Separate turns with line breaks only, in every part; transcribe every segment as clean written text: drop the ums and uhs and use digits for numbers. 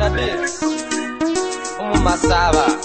the beats. Masaba.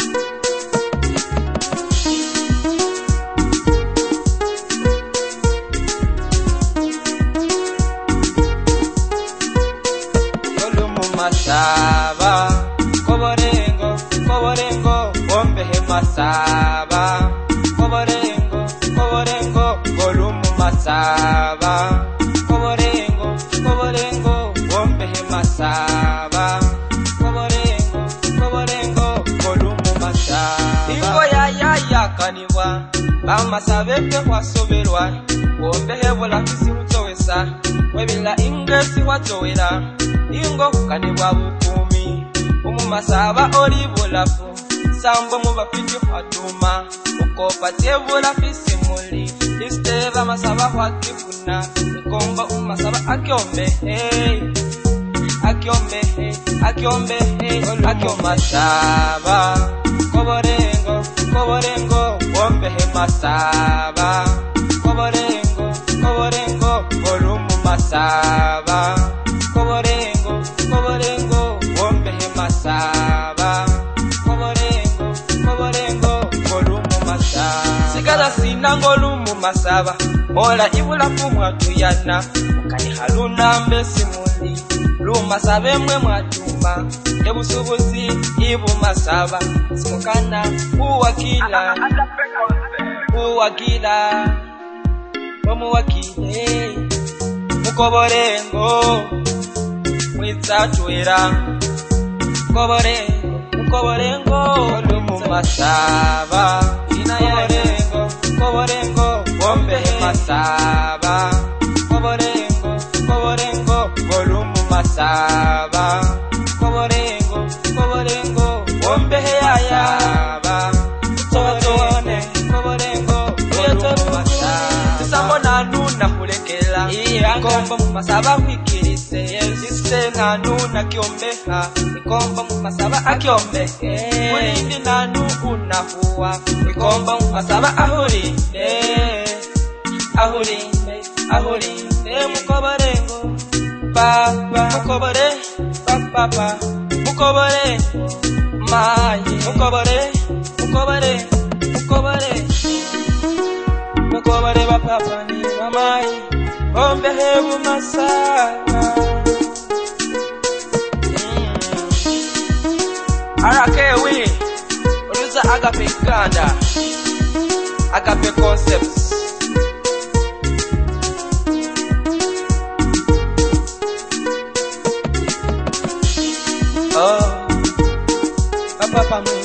Masaba, koborengo, koborengo, ombehe masaba, koborengo, koborengo, golumu masaba, koborengo, koborengo, ombehe masaba, koborengo, koborengo, golumu masaba. Ingo ya kaniwa, bamasabe pe wasoberwa, ombehe bola kisirutowesa, webila ingesi watowera. Ingo kukanibwa bukumi umumasaba oli bulafu sambo mubafiti fatuma ukopa tebula fisimuli isteva masaba wakifuna ikomba umasaba akyombe hey akyombe hey akyombe hey akyomasaba koborengo koborengo bombe he masaba koborengo koborengo volumu masaba koborengo koborengo bombehe masaba koborengo koborengo golumu masaba sigala sinango lumu masaba ola ibula kumwatuyana ukani haluna mbesimuli luma sabe mwe mwatuma ebusubuzi ibu masaba simukana uwakila omuwakile mukoborengo mwitsatwera koborengo koborengo lumu masaba inayarengo koborengo bombe masaba koborengo koborengo golumu masaba koborengo koborengo bombe yayaba totone koborengo golumu masaba samona nuna hulekela ikomba masaba wikirise yesiste nanu nakiombeha ikomba masaba akyombe mwindi nanu unahuwa ikomba masaba ahurinde mukoborengo baba mukobore papa mukobore maye mukobore papa ni mamaye ombe hebu masaba Arakewi Uruza Agape Ganda Agape Concepts Oh Papa